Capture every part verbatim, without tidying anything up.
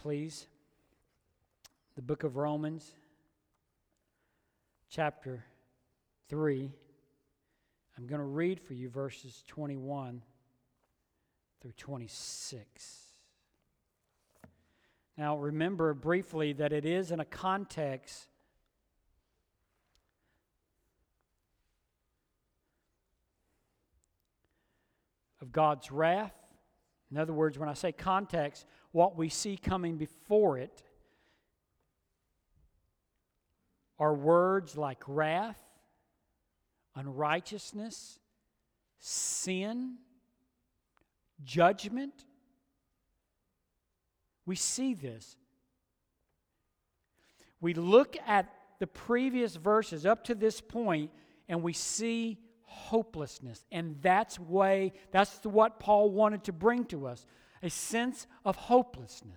please. The book of Romans, chapter three. I'm going to read for you verses twenty-one through twenty-six. Now, remember briefly that it is in a context of God's wrath. In other words, when I say context, what we see coming before it are words like wrath, unrighteousness, sin, judgment. We see this. We look at the previous verses up to this point and we see hopelessness. And that's way, that's what Paul wanted to bring to us, a sense of hopelessness.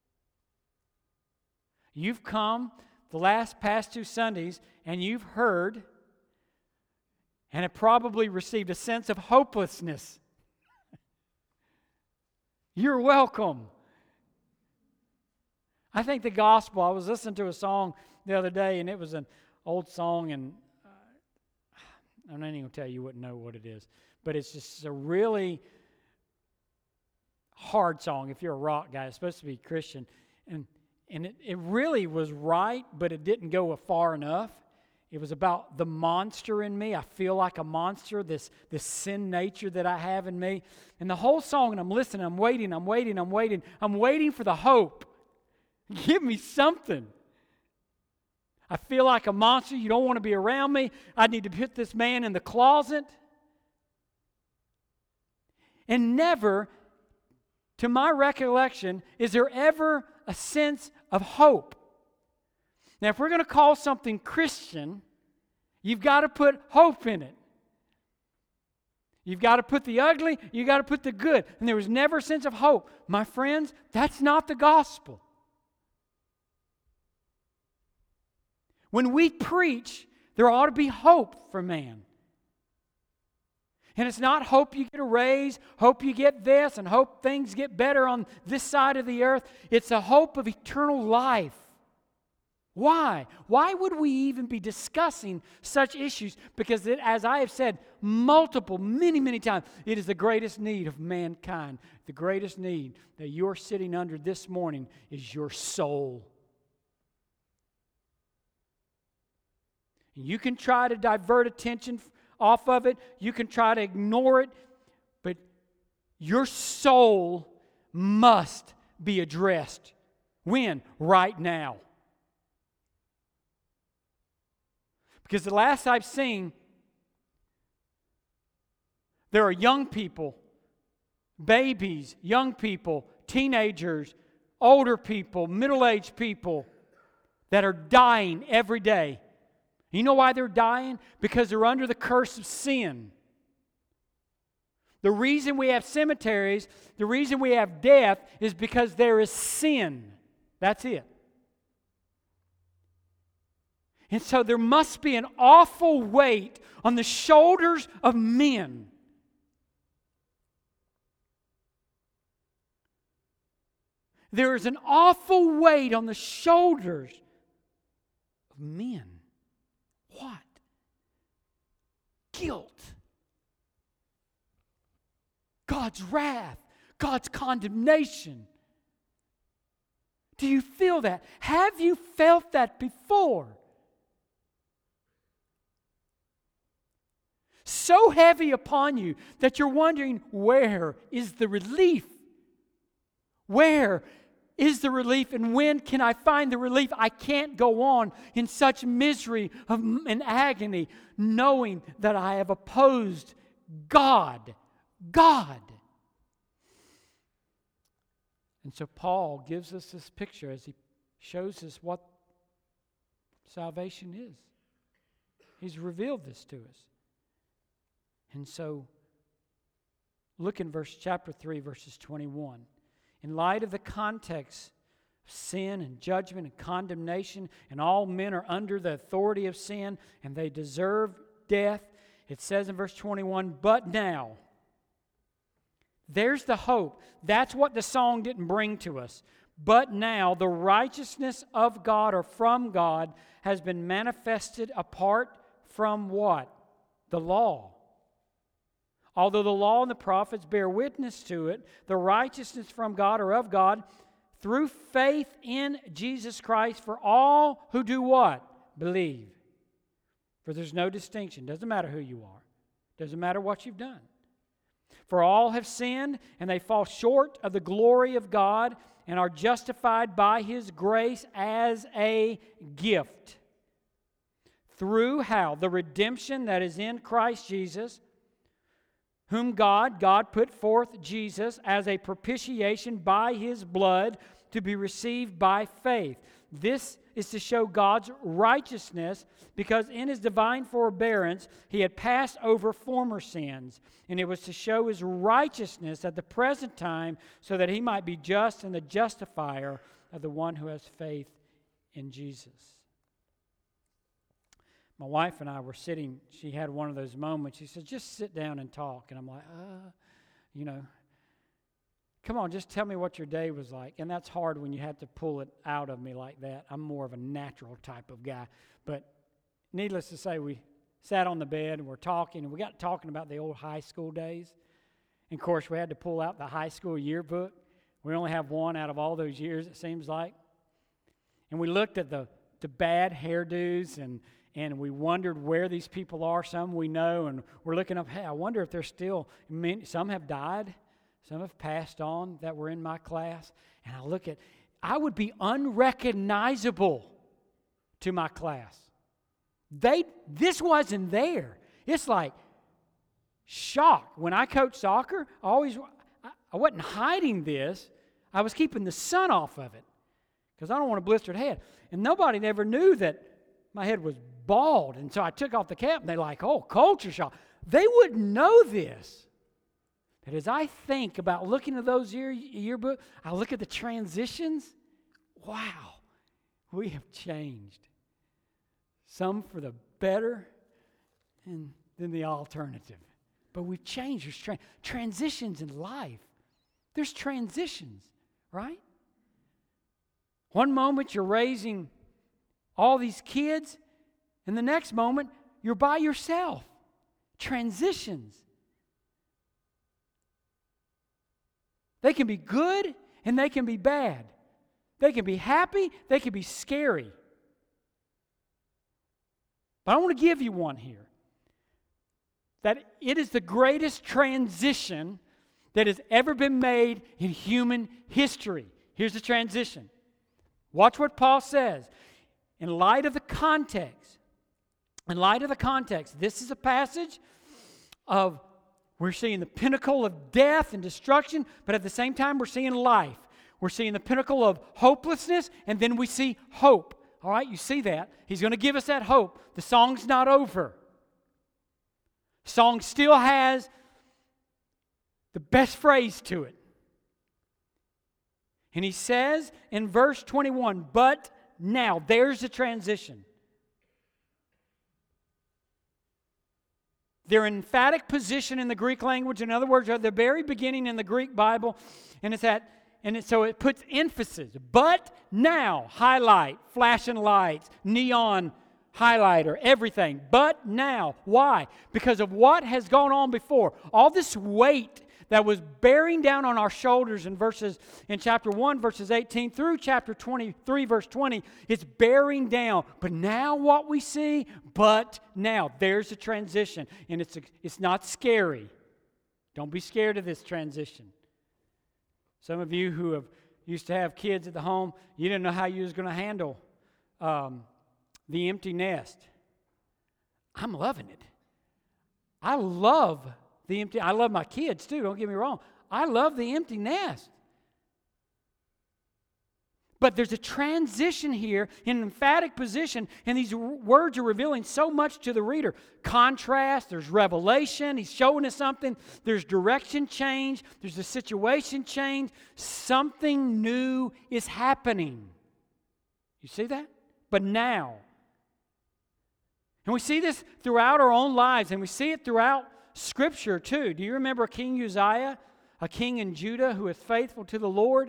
You've come the last past two Sundays and you've heard and have probably received a sense of hopelessness. You're welcome. I think the gospel, I was listening to a song the other day, and it was an old song, and uh, I'm not even going to tell you, you wouldn't know what it is. But it's just a really hard song if you're a rock guy. It's supposed to be Christian. And and it, it really was right, but it didn't go far enough. It was about the monster in me. I feel like a monster, this, this sin nature that I have in me. And the whole song, and I'm listening, I'm waiting, I'm waiting, I'm waiting. I'm waiting for the hope. Give me something. I feel like a monster. You don't want to be around me. I need to put this man in the closet. And never, to my recollection, is there ever a sense of hope. Now, if we're going to call something Christian, you've got to put hope in it. You've got to put the ugly, you've got to put the good. And there was never a sense of hope. My friends, that's not the gospel. When we preach, there ought to be hope for man. And it's not hope you get a raise, hope you get this, and hope things get better on this side of the earth. It's a hope of eternal life. Why? Why would we even be discussing such issues? Because it, as I have said multiple, many, many times, it is the greatest need of mankind. The greatest need that you're sitting under this morning is your soul. You can try to divert attention off of it. You can try to ignore it. But your soul must be addressed. When? Right now. Because the last I've seen, there are young people, babies, young people, teenagers, older people, middle-aged people that are dying every day. You know why they're dying? Because they're under the curse of sin. The reason we have cemeteries, the reason we have death is because there is sin. That's it. And so there must be an awful weight on the shoulders of men. There is an awful weight on the shoulders of men. What? Guilt. God's wrath. God's condemnation. Do you feel that? Have you felt that before? So heavy upon you that you're wondering, where is the relief? Where is the relief, and when can I find the relief? I can't go on in such misery of, and agony, knowing that I have opposed God. God. And so Paul gives us this picture as he shows us what salvation is. He's revealed this to us. And so, look in verse chapter three, verses twenty-one. In light of the context of sin and judgment and condemnation, and all men are under the authority of sin, and they deserve death, it says in verse twenty-one, but now, there's the hope. That's what the song didn't bring to us. But now the righteousness of God or from God has been manifested apart from what? The law. Although the law and the prophets bear witness to it, the righteousness from God or of God through faith in Jesus Christ for all who do what? Believe. For there's no distinction. Doesn't matter who you are. Doesn't matter what you've done. For all have sinned, and they fall short of the glory of God, and are justified by His grace as a gift. Through how? The redemption that is in Christ Jesus, whom God, God put forth Jesus as a propitiation by His blood to be received by faith. This is to show God's righteousness, because in His divine forbearance He had passed over former sins, and it was to show His righteousness at the present time, so that He might be just and the justifier of the one who has faith in Jesus. My wife and I were sitting, she had one of those moments. She said, just sit down and talk. And I'm like, uh, you know, come on, just tell me what your day was like. And that's hard when you have to pull it out of me like that. I'm more of a natural type of guy. But needless to say, we sat on the bed and we're talking, and we got talking about the old high school days. And of course, we had to pull out the high school yearbook. We only have one out of all those years, it seems like. And we looked at the, the bad hairdos, and And we wondered where these people are. Some we know, and we're looking up, hey, I wonder if they're still, many, some have died, some have passed on that were in my class. And I look at, I would be unrecognizable to my class. They, this wasn't there. It's like shock. When I coached soccer, I always, I, I wasn't hiding this. I was keeping the sun off of it because I don't want a blistered head. And nobody ever knew that my head was bald, and so I took off the cap, and they're like, oh, culture shock. They wouldn't know this. But as I think about looking at those year yearbook, I look at the transitions. Wow, we have changed. Some for the better, and then the alternative. But we've changed. There's tra- transitions in life. There's transitions, right? One moment you're raising all these kids, and the next moment, you're by yourself. Transitions. They can be good and they can be bad. They can be happy, they can be scary. But I want to give you one here. That it is the greatest transition that has ever been made in human history. Here's the transition. Watch what Paul says. In light of the context, in light of the context, this is a passage of, we're seeing the pinnacle of death and destruction, but at the same time we're seeing life. We're seeing the pinnacle of hopelessness, and then we see hope. All right, you see that. He's going to give us that hope. The song's not over. The song still has the best phrase to it. And he says in verse twenty-one, but now, there's the transition. Their emphatic position in the Greek language, in other words, at the very beginning in the Greek Bible, and it's at, and it, so it puts emphasis. But now, highlight, flashing lights, neon highlighter, everything. But now, why? Because of what has gone on before. All this weight that was bearing down on our shoulders in verses in chapter one, verses eighteen through chapter twenty-three, verse twenty, it's bearing down. But now what we see, but now, there's a transition. And it's, a, it's not scary. Don't be scared of this transition. Some of you who have used to have kids at the home, you didn't know how you was going to handle um, the empty nest. I'm loving it. I love the empty, I love my kids too, don't get me wrong. I love the empty nest. But there's a transition here in an emphatic position, and these words are revealing so much to the reader. Contrast, there's revelation, he's showing us something. There's direction change, there's a situation change. Something new is happening. You see that? But now. And we see this throughout our own lives, and we see it throughout Scripture too. Do you remember King Uzziah, a king in Judah who was faithful to the Lord?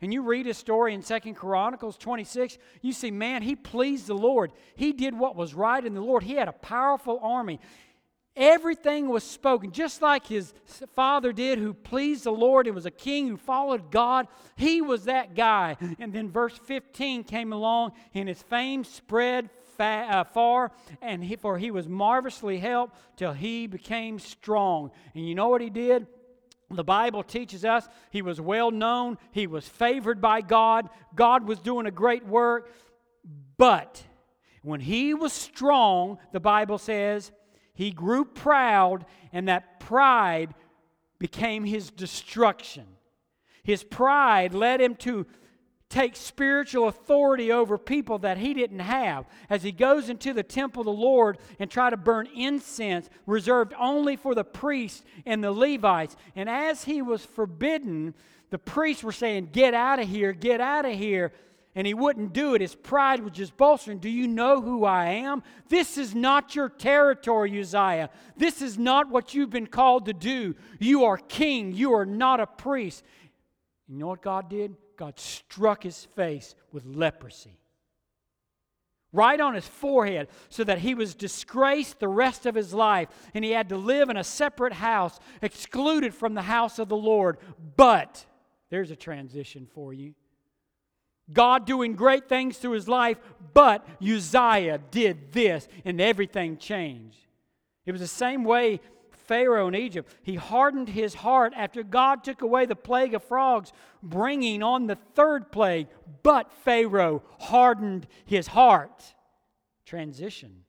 And you read his story in Second Chronicles twenty-six, you see, man, he pleased the Lord. He did what was right in the Lord. He had a powerful army. Everything was spoken, just like his father did, who pleased the Lord and was a king who followed God. He was that guy. And then verse fifteen came along, and his fame spread fa- uh, far, and he, for he was marvelously helped till he became strong. And you know what he did? The Bible teaches us he was well known. He was favored by God. God was doing a great work. But when he was strong, the Bible says, he grew proud, and that pride became his destruction. His pride led him to take spiritual authority over people that he didn't have. As he goes into the temple of the Lord and try to burn incense reserved only for the priests and the Levites. And as he was forbidden, the priests were saying, "Get out of here, get out of here." And he wouldn't do it. His pride was just bolstering. Do you know who I am? This is not your territory, Uzziah. This is not what you've been called to do. You are king. You are not a priest. You know what God did? God struck his face with leprosy. Right on his forehead, so that he was disgraced the rest of his life. And he had to live in a separate house, excluded from the house of the Lord. But, there's a transition for you. God doing great things through his life, but Uzziah did this, and everything changed. It was the same way Pharaoh in Egypt. He hardened his heart after God took away the plague of frogs, bringing on the third plague. But Pharaoh hardened his heart. Transition.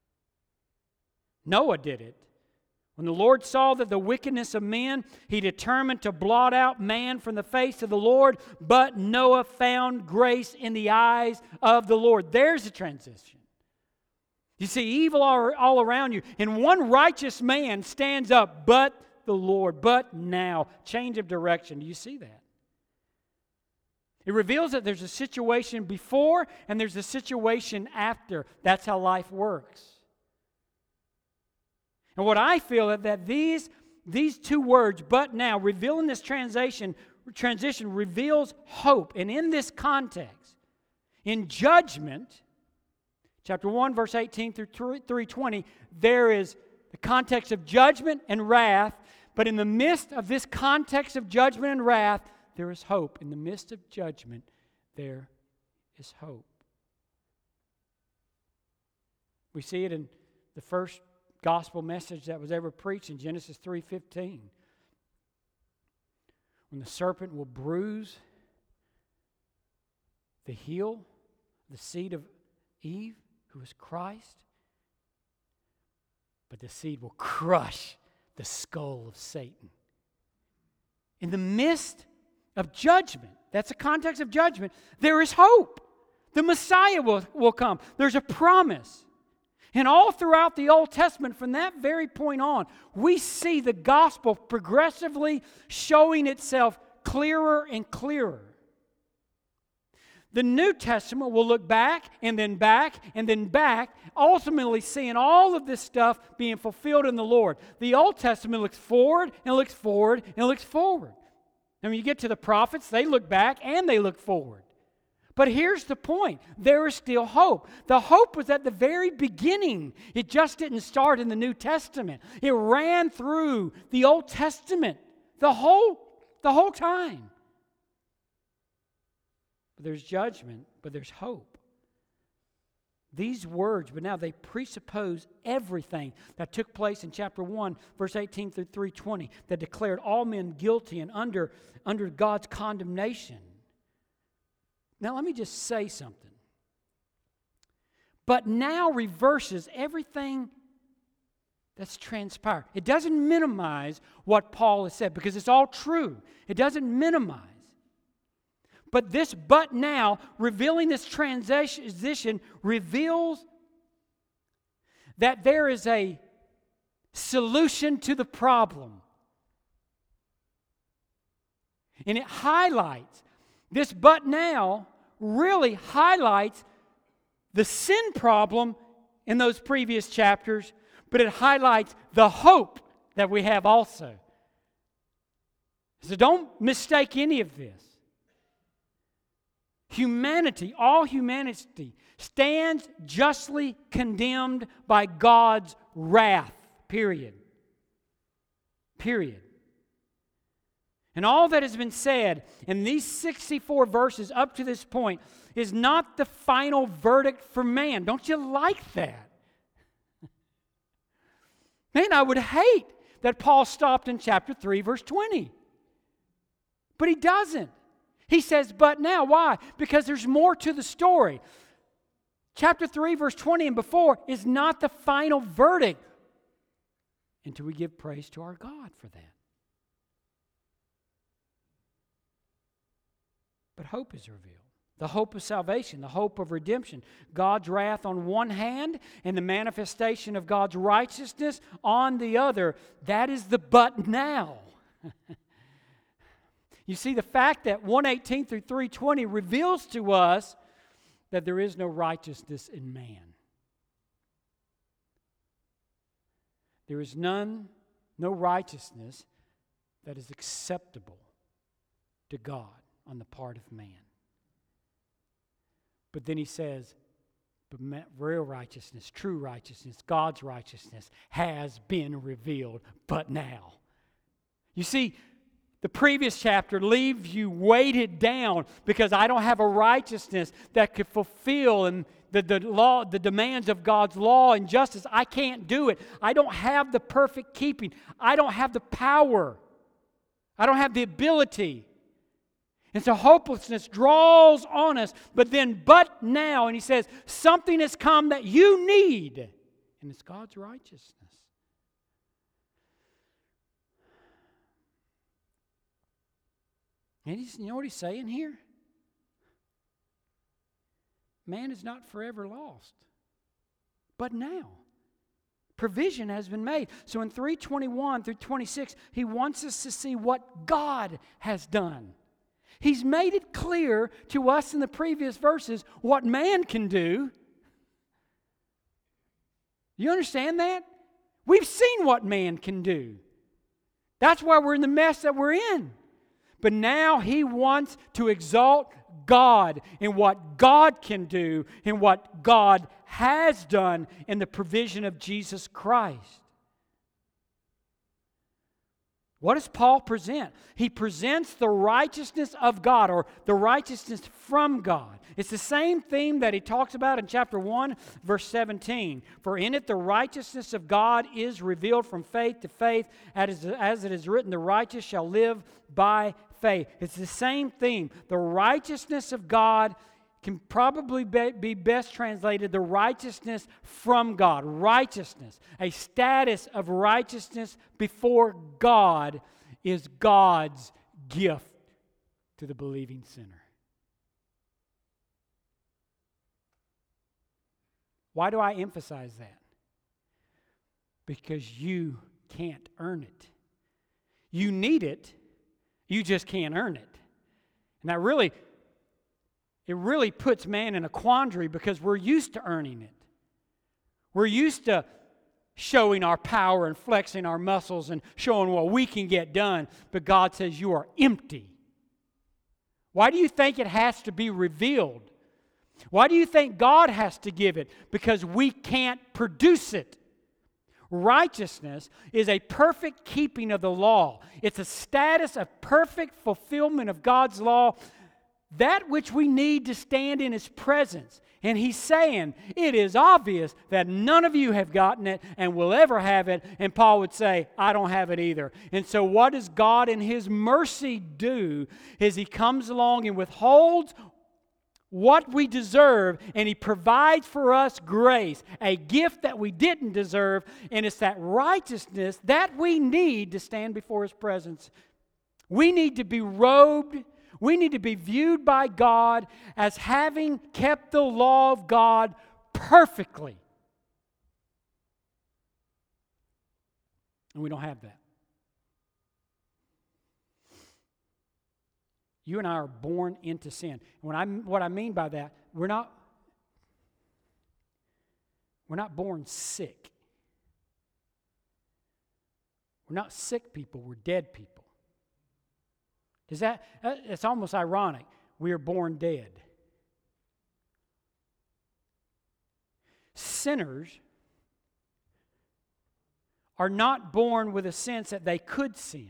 Noah did it. When the Lord saw that the wickedness of men, he determined to blot out man from the face of the Lord, but Noah found grace in the eyes of the Lord. There's a transition. You see evil all, all around you, and one righteous man stands up, but the Lord, but now. Change of direction. Do you see that? It reveals that there's a situation before and there's a situation after. That's how life works. And what I feel is that these, these two words, but now, revealing this transition, transition reveals hope. And in this context, in judgment, chapter one, verse eighteen through three twenty, there is the context of judgment and wrath. But in the midst of this context of judgment and wrath, there is hope. In the midst of judgment, there is hope. We see it in the first gospel message that was ever preached in Genesis three fifteen. When the serpent will bruise the heel, the seed of Eve, who is Christ, but the seed will crush the skull of Satan. In the midst of judgment, that's the context of judgment, there is hope. The Messiah will, will come. There's a promise. And all throughout the Old Testament, from that very point on, we see the gospel progressively showing itself clearer and clearer. The New Testament will look back and then back and then back, ultimately seeing all of this stuff being fulfilled in the Lord. The Old Testament looks forward and looks forward and looks forward. And when you get to the prophets, they look back and they look forward. But here's the point. There is still hope. The hope was at the very beginning. It just didn't start in the New Testament. It ran through the Old Testament the whole, the whole time. But there's judgment, but there's hope. These words, but now they presuppose everything that took place in chapter one, verse eighteen through three twenty, that declared all men guilty and under, under God's condemnation. Now, let me just say something. But now reverses everything that's transpired. It doesn't minimize what Paul has said because it's all true. It doesn't minimize. But this but now, revealing this transition, reveals that there is a solution to the problem. And it highlights, this but now really highlights the sin problem in those previous chapters, but it highlights the hope that we have also. So don't mistake any of this. Humanity, all humanity, stands justly condemned by God's wrath. Period. Period. And all that has been said in these sixty-four verses up to this point is not the final verdict for man. Don't you like that? Man, I would hate that Paul stopped in chapter three, verse twenty. But he doesn't. He says, but now. Why? Because there's more to the story. Chapter three, verse twenty and before is not the final verdict until we give praise to our God for that. But hope is revealed. The hope of salvation, the hope of redemption. God's wrath on one hand and the manifestation of God's righteousness on the other. That is the but now. You see, the fact that one eighteen through three twenty reveals to us that there is no righteousness in man. There is none, no righteousness that is acceptable to God on the part of man. But then he says, but real righteousness, true righteousness, God's righteousness has been revealed, but now. You see, the previous chapter leaves you weighted down because I don't have a righteousness that could fulfill and the, the law, the demands of God's law and justice. I can't do it. I don't have the perfect keeping. I don't have the power. I don't have the ability. And so hopelessness draws on us, but then, but now, and he says, something has come that you need, and it's God's righteousness. And he's, you know what he's saying here? Man is not forever lost, but now. Provision has been made. So in three twenty-one through twenty-six, he wants us to see what God has done. He's made it clear to us in the previous verses what man can do. You understand that? We've seen what man can do. That's why we're in the mess that we're in. But now he wants to exalt God in what God can do, in what God has done in the provision of Jesus Christ. What does Paul present? He presents the righteousness of God, or the righteousness from God. It's the same theme that he talks about in chapter one, verse seventeen. For in it the righteousness of God is revealed from faith to faith, as it is written, the righteous shall live by faith. It's the same theme. The righteousness of God can probably be best translated the righteousness from God. Righteousness, a status of righteousness before God, is God's gift to the believing sinner. Why do I emphasize that? Because you can't earn it. You need it, you just can't earn it. And that really It really puts man in a quandary because we're used to earning it. We're used to showing our power and flexing our muscles and showing what we can get done. But God says you are empty. Why do you think it has to be revealed? Why do you think God has to give it? Because we can't produce it. Righteousness is a perfect keeping of the law. It's a status of perfect fulfillment of God's law, that which we need to stand in His presence. And He's saying, it is obvious that none of you have gotten it and will ever have it. And Paul would say, I don't have it either. And so what does God in His mercy do is He comes along and withholds what we deserve, and He provides for us grace, a gift that we didn't deserve, and it's that righteousness that we need to stand before His presence. We need to be robed. We need to be viewed by God as having kept the law of God perfectly. And we don't have that. You and I are born into sin. When I, what I mean by that, we're not, we're not born sick. We're not sick people, we're dead people. Does that, it's almost ironic. We are born dead. sinners are not born with a sense that they could sin.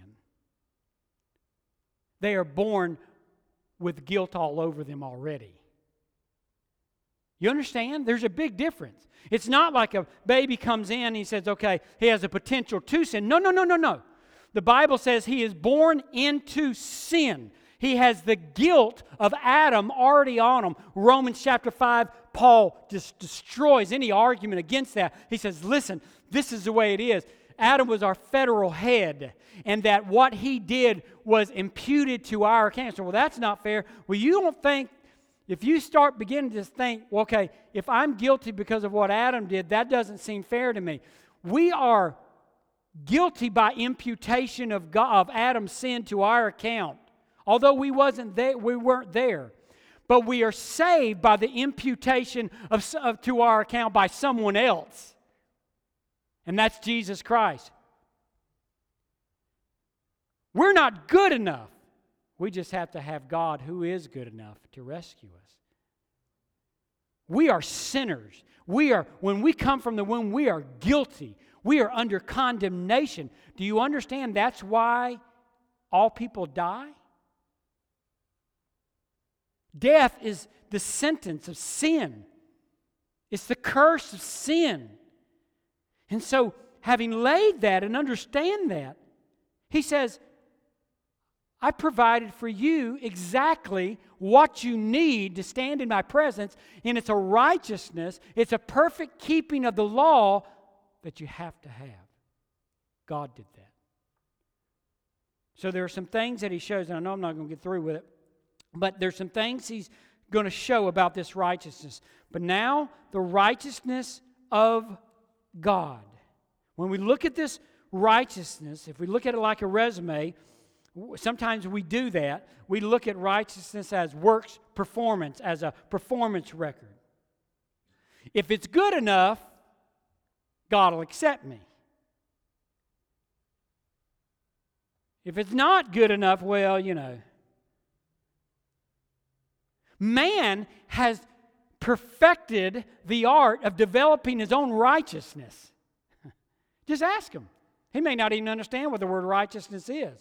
They are born with guilt all over them already. You understand? There's a big difference. It's not like a baby comes in and he says, okay, he has a potential to sin. No, no, no, no, no. The Bible says he is born into sin. He has the guilt of Adam already on him. Romans chapter five, Paul just destroys any argument against that. He says, listen, this is the way it is. Adam was our federal head, and that what he did was imputed to our account. So, well, that's not fair. Well, you don't think, if you start beginning to think, well, okay, if I'm guilty because of what Adam did, that doesn't seem fair to me. We are guilty by imputation of God, of Adam's sin to our account. Although we wasn't there, we weren't there. But we are saved by the imputation of, of to our account by someone else. And that's Jesus Christ. We're not good enough. We just have to have God who is good enough to rescue us. We are sinners. We are, when we come from the womb, we are guilty. We are under condemnation. Do you understand that's why all people die? Death is the sentence of sin. It's the curse of sin. And so, having laid that and understand that, he says, I provided for you exactly what you need to stand in my presence, and it's a righteousness, it's a perfect keeping of the law that you have to have. God did that. So there are some things that he shows, and I know I'm not going to get through with it, but there's some things he's going to show about this righteousness. But now, the righteousness of God. When we look at this righteousness, if we look at it like a resume, sometimes we do that. We look at righteousness as works performance, as a performance record. If it's good enough, God will accept me. If it's not good enough, well, you know. Man has perfected the art of developing his own righteousness. Just ask him. He may not even understand what the word righteousness is.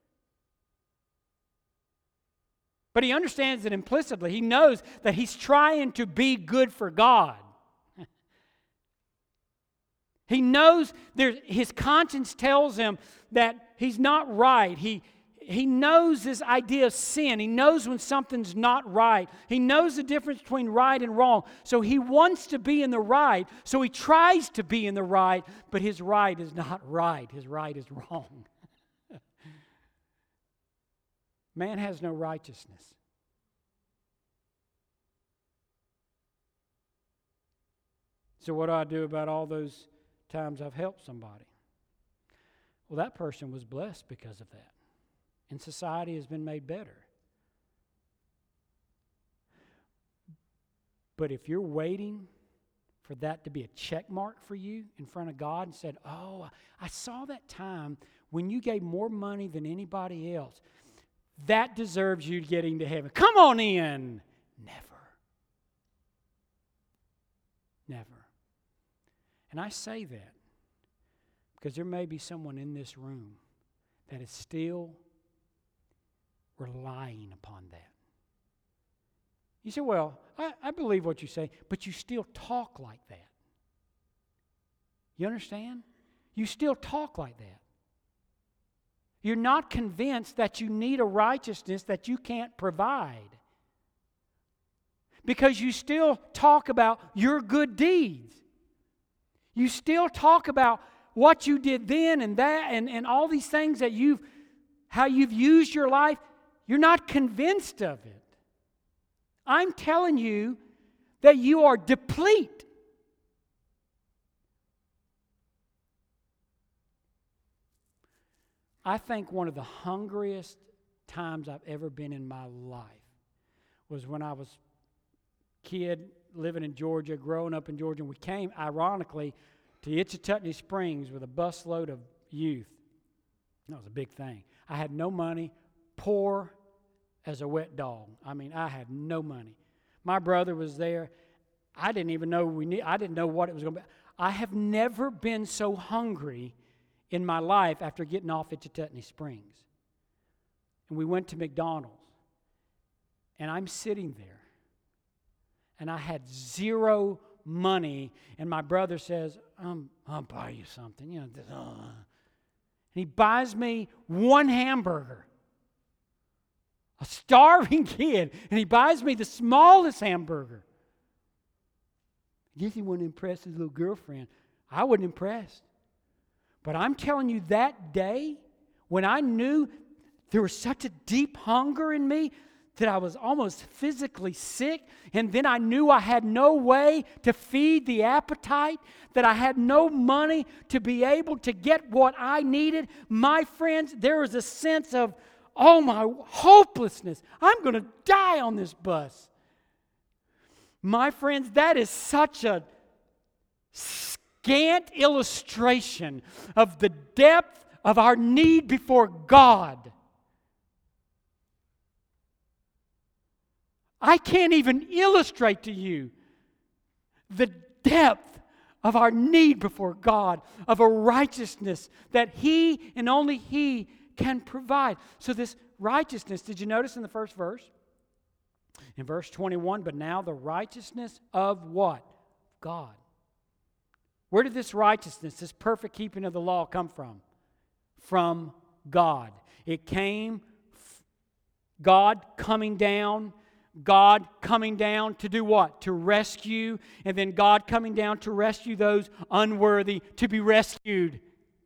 But he understands it implicitly. He knows that he's trying to be good for God. He knows there, his conscience tells him that he's not right. He, he knows this idea of sin. He knows when something's not right. He knows the difference between right and wrong. So he wants to be in the right. So he tries to be in the right, but his right is not right. His right is wrong. Man has no righteousness. So what do I do about all those times I've helped somebody? Well, that person was blessed because of that. And society has been made better. But if you're waiting for that to be a check mark for you in front of God and said, oh, I saw that time when you gave more money than anybody else, that deserves you getting to heaven. Come on in. Never. Never. And I say that because there may be someone in this room that is still relying upon that. You say, well, I, I believe what you say, but you still talk like that. You understand? You still talk like that. You're not convinced that you need a righteousness that you can't provide. Because you still talk about your good deeds. You still talk about what you did then and that and, and all these things that you've, how you've used your life. You're not convinced of it. I'm telling you that you are deplete. I think one of the hungriest times I've ever been in my life was when I was a kid living in Georgia, growing up in Georgia, and we came, ironically, to Itchituttony Springs with a busload of youth. That was a big thing. I had no money, poor as a wet dog. I mean, I had no money. My brother was there. I didn't even know we need, I didn't know what it was going to be. I have never been so hungry in my life after getting off at Chitutney Springs. And we went to McDonald's. And I'm sitting there. And I had zero money. And my brother says, um, I'll buy you something. You know, this, uh. And he buys me one hamburger. A starving kid. And he buys me the smallest hamburger. I guess he wanted to impress his little girlfriend. I wasn't impressed. But I'm telling you, that day, when I knew there was such a deep hunger in me that I was almost physically sick, and then I knew I had no way to feed the appetite, that I had no money to be able to get what I needed, my friends, there was a sense of, oh my, hopelessness. I'm going to die on this bus. My friends, that is such a scant illustration of the depth of our need before God. I can't even illustrate to you the depth of our need before God, of a righteousness that He and only He can provide. So this righteousness, did you notice in the first verse? In verse twenty-one, but now the righteousness of what? God. Where did this righteousness, this perfect keeping of the law come from? From God. It came, God coming down, God coming down to do what? To rescue, and then God coming down to rescue those unworthy to be rescued.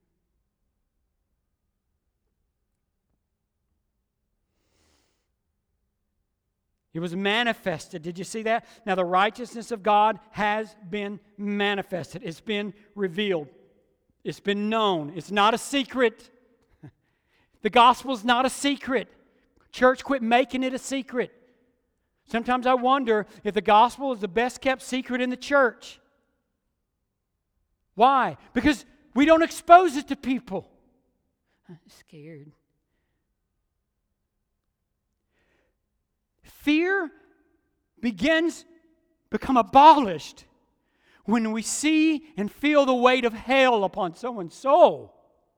It was manifested. Did you see that? Now the righteousness of God has been manifested. It's been revealed. It's been known. It's not a secret. The gospel is not a secret. Church, quit making it a secret. Sometimes I wonder if the gospel is the best kept secret in the church. Why? Because we don't expose it to people. I'm scared. Fear begins become abolished when we see and feel the weight of hell upon someone's soul.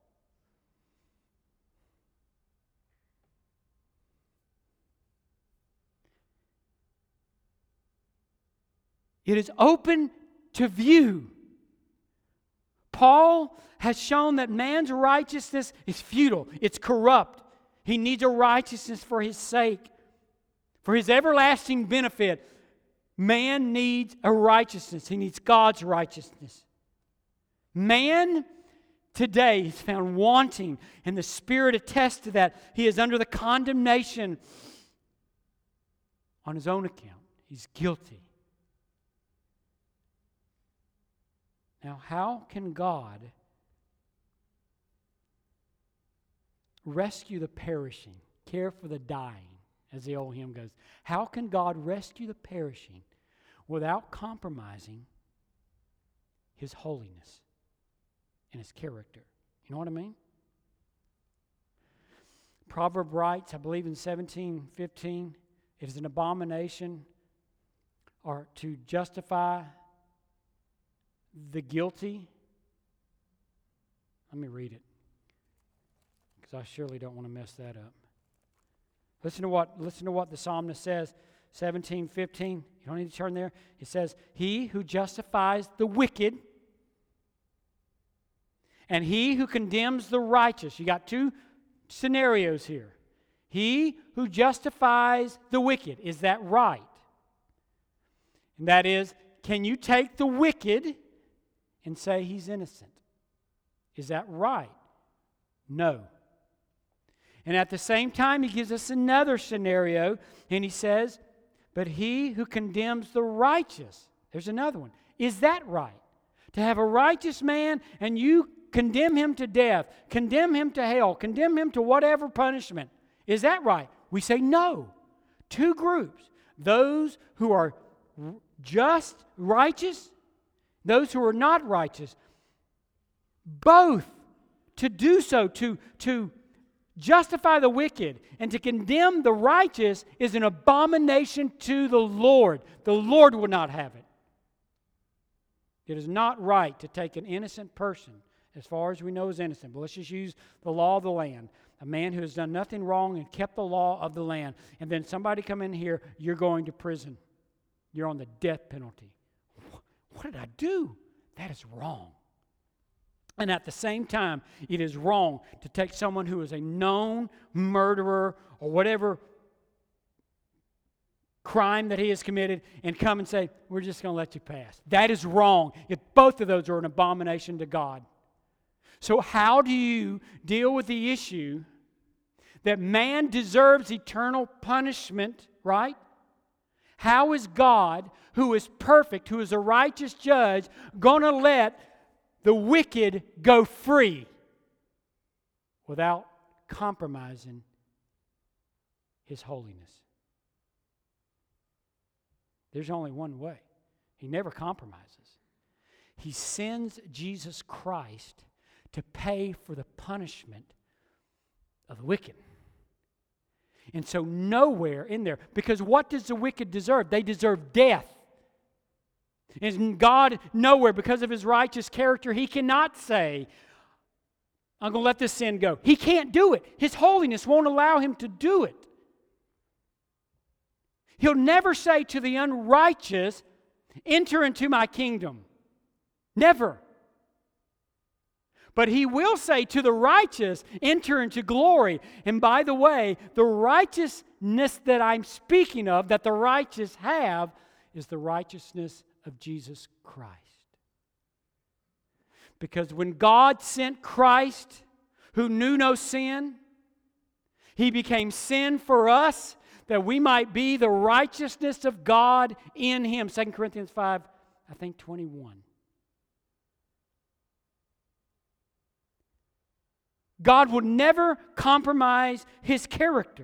It is open to view. Paul has shown that man's righteousness is futile. It's corrupt. He needs a righteousness for his sake. For his everlasting benefit, man needs a righteousness. He needs God's righteousness. Man today is found wanting, and the Spirit attests to that. He is under the condemnation on his own account. He's guilty. Now, how can God rescue the perishing, care for the dying, as the old hymn goes? How can God rescue the perishing without compromising His holiness and His character? You know what I mean? Proverb writes, I believe in seventeen fifteen, it is an abomination or to justify the guilty. Let me read it, because I surely don't want to mess that up. Listen to what, listen to what the psalmist says, seventeen fifteen. You don't need to turn there. It says, he who justifies the wicked and he who condemns the righteous. You got two scenarios here. He who justifies the wicked. Is that right? And that is, can you take the wicked and say he's innocent? Is that right? No. And at the same time, he gives us another scenario, and he says, but he who condemns the righteous. There's another one. Is that right? To have a righteous man and you condemn him to death, condemn him to hell, condemn him to whatever punishment. Is that right? We say no. Two groups. Those who are just, righteous, those who are not righteous. Both. To do so, to, to justify the wicked and to condemn the righteous is an abomination to the Lord. The Lord will not have it. It is not right to take an innocent person, as far as we know is innocent, but let's just use the law of the land. A man who has done nothing wrong and kept the law of the land. And then somebody come in here, you're going to prison. You're on the death penalty. What did I do? That is wrong. And at the same time, it is wrong to take someone who is a known murderer or whatever crime that he has committed and come and say, we're just going to let you pass. That is wrong. If both of those are an abomination to God. So how do you deal with the issue that man deserves eternal punishment, right? How is God, who is perfect, who is a righteous judge, going to let the wicked go free without compromising His holiness? There's only one way. He never compromises. He sends Jesus Christ to pay for the punishment of the wicked. And so nowhere in there, because what does the wicked deserve? They deserve death. And God, nowhere, because of His righteous character, He cannot say, I'm going to let this sin go. He can't do it. His holiness won't allow Him to do it. He'll never say to the unrighteous, enter into my kingdom. Never. But He will say to the righteous, enter into glory. And by the way, the righteousness that I'm speaking of, that the righteous have, is the righteousness of Jesus Christ. Because when God sent Christ, who knew no sin, He became sin for us, that we might be the righteousness of God in Him. Second Corinthians five, I think twenty-one. God would never compromise His character.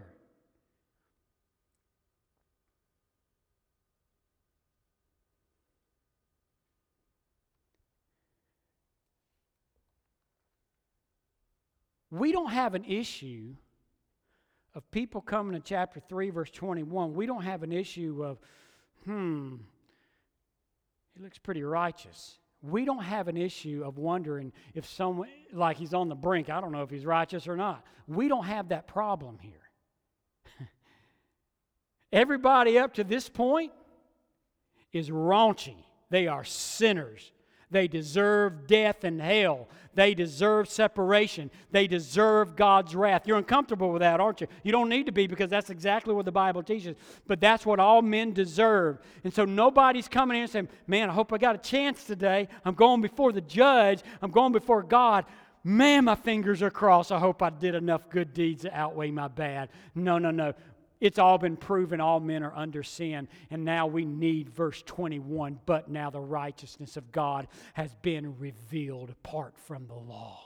We don't have an issue of people coming to chapter three, verse twenty-one. We don't have an issue of, hmm, he looks pretty righteous. We don't have an issue of wondering if someone, like he's on the brink, I don't know if he's righteous or not. We don't have that problem here. Everybody up to this point is raunchy. They are sinners. They deserve death and hell. They deserve separation. They deserve God's wrath. You're uncomfortable with that, aren't you? You don't need to be, because that's exactly what the Bible teaches. But that's what all men deserve. And so nobody's coming in and saying, man, I hope I got a chance today. I'm going before the judge. I'm going before God. Man, my fingers are crossed. I hope I did enough good deeds to outweigh my bad. No, no, no. It's all been proven all men are under sin. And now we need verse twenty-one. But now the righteousness of God has been revealed apart from the law.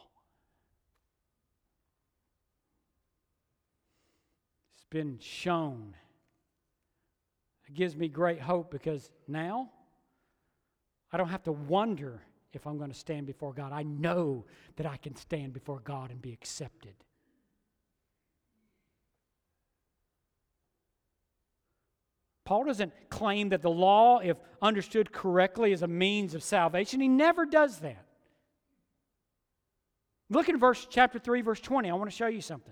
It's been shown. It gives me great hope, because now I don't have to wonder if I'm going to stand before God. I know that I can stand before God and be accepted. Paul doesn't claim that the law, if understood correctly, is a means of salvation. He never does that. Look at verse chapter three, verse twenty. I want to show you something.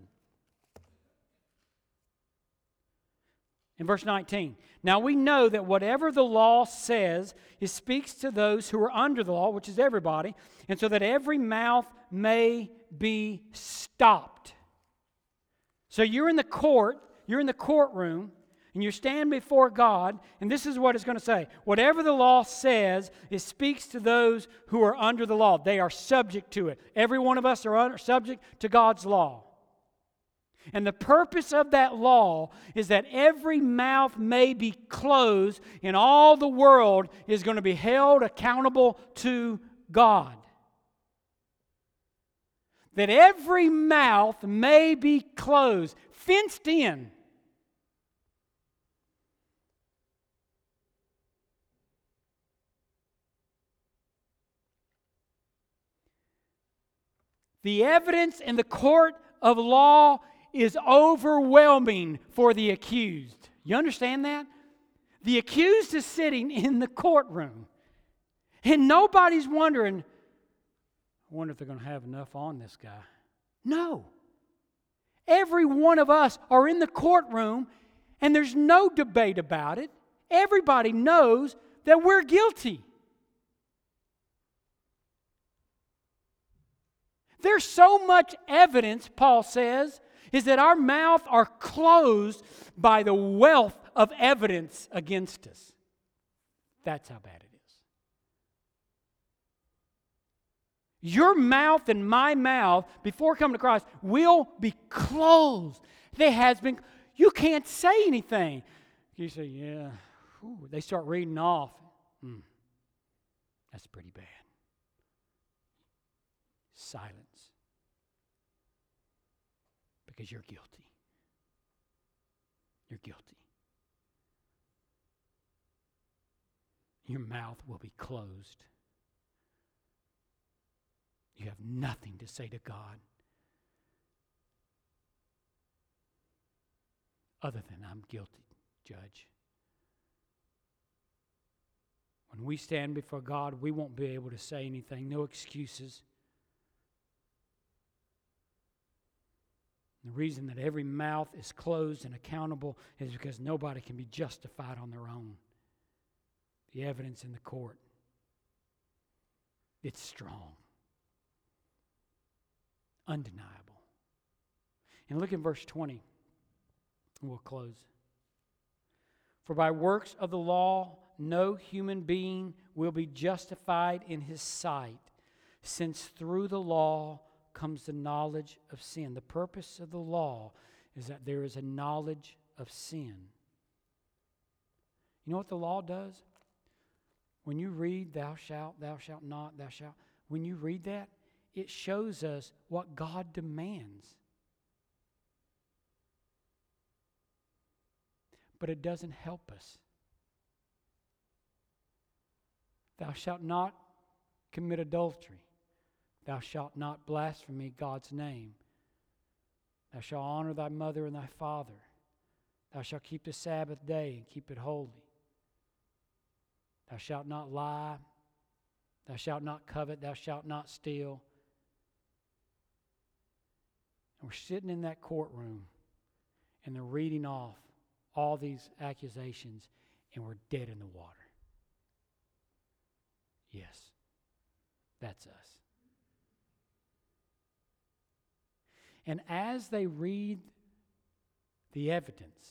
In verse nineteen, now we know that whatever the law says, it speaks to those who are under the law, which is everybody, and so that every mouth may be stopped. So you're in the court, you're in the courtroom, and you stand before God, and this is what it's going to say. Whatever the law says, it speaks to those who are under the law. They are subject to it. Every one of us are under, subject to God's law. And the purpose of that law is that every mouth may be closed, and all the world is going to be held accountable to God. That every mouth may be closed, fenced in. The evidence in the court of law is overwhelming for the accused. You understand that? The accused is sitting in the courtroom. And nobody's wondering, I wonder if they're going to have enough on this guy. No. Every one of us are in the courtroom, and there's no debate about it. Everybody knows that we're guilty. There's so much evidence, Paul says, is that our mouths are closed by the wealth of evidence against us. That's how bad it is. Your mouth and my mouth, before coming to Christ, will be closed. There has been, you can't say anything. You say, yeah, whew. They start reading off. Hmm, that's pretty bad. Silence. Because you're guilty. You're guilty. Your mouth will be closed. You have nothing to say to God other than I'm guilty, Judge. When we stand before God, we won't be able to say anything, no excuses. The reason that every mouth is closed and accountable is because nobody can be justified on their own. The evidence in the court, it's strong, undeniable. And look at verse twenty, and we'll close. For by works of the law, no human being will be justified in his sight, since through the law comes the knowledge of sin. The purpose of the law is that there is a knowledge of sin. You know what the law does? When you read, thou shalt, thou shalt not, thou shalt, when you read that, it shows us what God demands. But it doesn't help us. Thou shalt not commit adultery. Thou shalt not blaspheme God's name. Thou shalt honor thy mother and thy father. Thou shalt keep the Sabbath day and keep it holy. Thou shalt not lie. Thou shalt not covet. Thou shalt not steal. And we're sitting in that courtroom, and they're reading off all these accusations, and we're dead in the water. Yes, that's us. And as they read the evidence,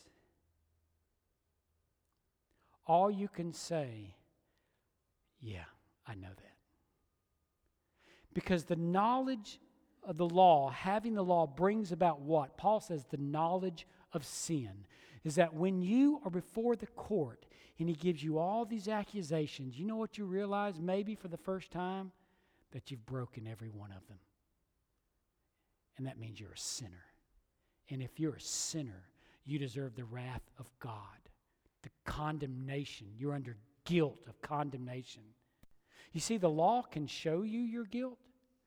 all you can say, yeah, I know that. Because the knowledge of the law, having the law, brings about what? Paul says the knowledge of sin is that when you are before the court and he gives you all these accusations, you know what you realize maybe for the first time? That you've broken every one of them. And that means you're a sinner. And if you're a sinner, you deserve the wrath of God, the condemnation. You're under guilt of condemnation. You see, the law can show you your guilt,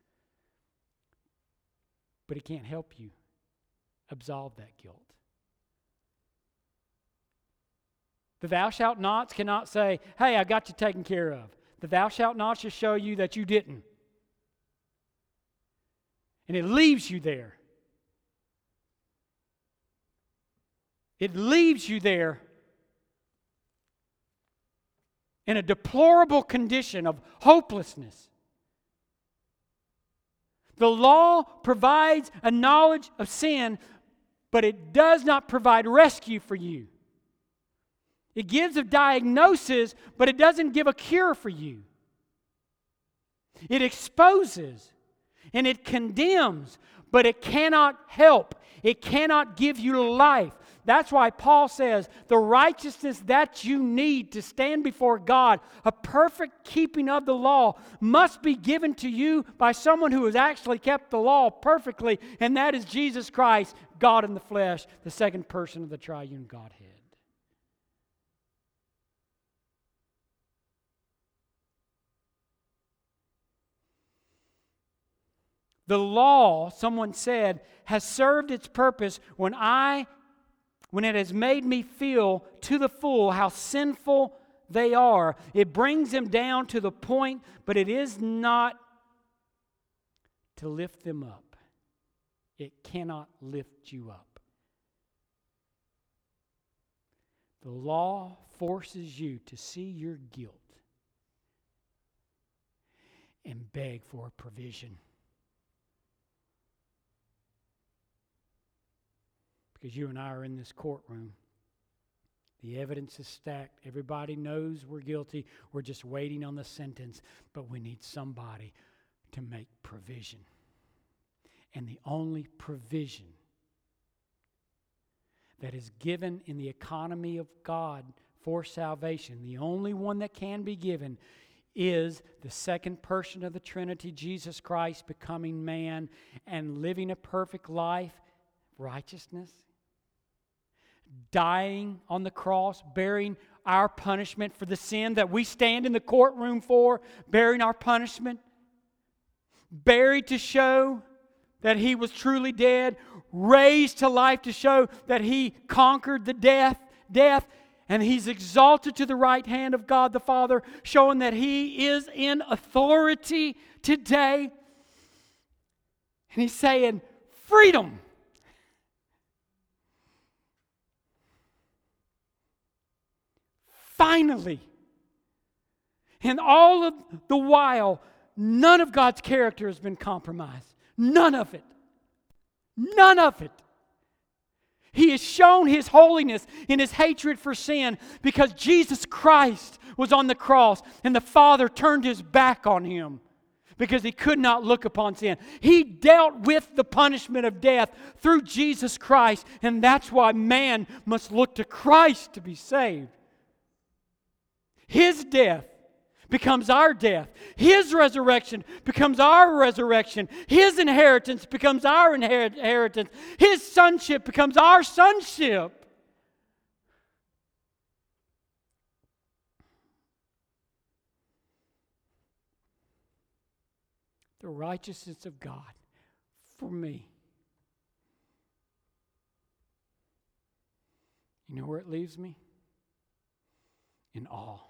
but it can't help you absolve that guilt. The thou shalt nots cannot say, hey, I got you taken care of. The thou shalt nots just show you that you didn't. And it leaves you there. It leaves you there in a deplorable condition of hopelessness. The law provides a knowledge of sin, but it does not provide rescue for you. It gives a diagnosis, but it doesn't give a cure for you. It exposes and it condemns, but it cannot help. It cannot give you life. That's why Paul says the righteousness that you need to stand before God, a perfect keeping of the law, must be given to you by someone who has actually kept the law perfectly, and that is Jesus Christ, God in the flesh, the second person of the triune Godhead. The law, someone said, has served its purpose when I, when it has made me feel to the full how sinful they are. It brings them down to the point, but it is not to lift them up. It cannot lift you up. The law forces you to see your guilt and beg for a provision. Because you and I are in this courtroom. The evidence is stacked. Everybody knows we're guilty. We're just waiting on the sentence. But we need somebody to make provision. And the only provision that is given in the economy of God for salvation, the only one that can be given, is the second person of the Trinity, Jesus Christ, becoming man and living a perfect life, righteousness, dying on the cross, bearing our punishment for the sin that we stand in the courtroom for, bearing our punishment, buried to show that He was truly dead, raised to life to show that He conquered the death, death, and He's exalted to the right hand of God the Father, showing that He is in authority today. And He's saying, freedom. Finally. And all of the while, none of God's character has been compromised. None of it. None of it. He has shown His holiness in His hatred for sin because Jesus Christ was on the cross and the Father turned His back on Him because He could not look upon sin. He dealt with the punishment of death through Jesus Christ, and that's why man must look to Christ to be saved. His death becomes our death. His resurrection becomes our resurrection. His inheritance becomes our inheritance. His sonship becomes our sonship. The righteousness of God for me. You know where it leaves me? In awe.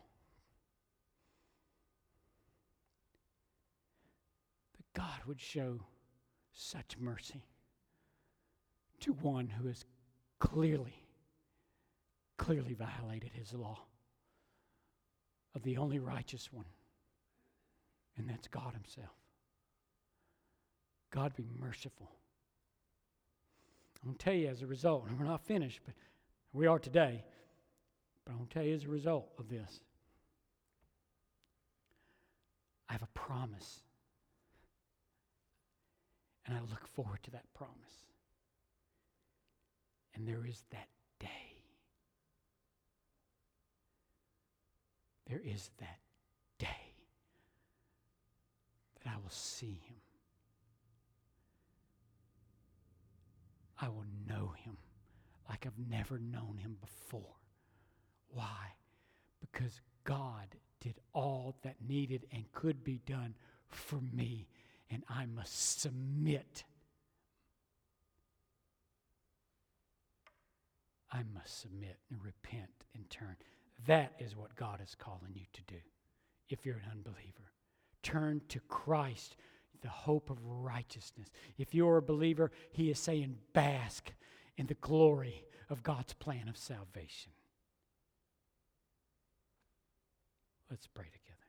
God would show such mercy to one who has clearly, clearly violated His law of the only righteous one, and that's God Himself. God be merciful. I'm going to tell you as a result, and we're not finished, but we are today, but I'm going to tell you as a result of this, I have a promise. And I look forward to that promise. And there is that day. There is that day that I will see Him. I will know Him like I've never known Him before. Why? Because God did all that needed and could be done for me. And I must submit. I must submit and repent and turn. That is what God is calling you to do if you're an unbeliever. Turn to Christ, the hope of righteousness. If you're a believer, He is saying bask in the glory of God's plan of salvation. Let's pray together.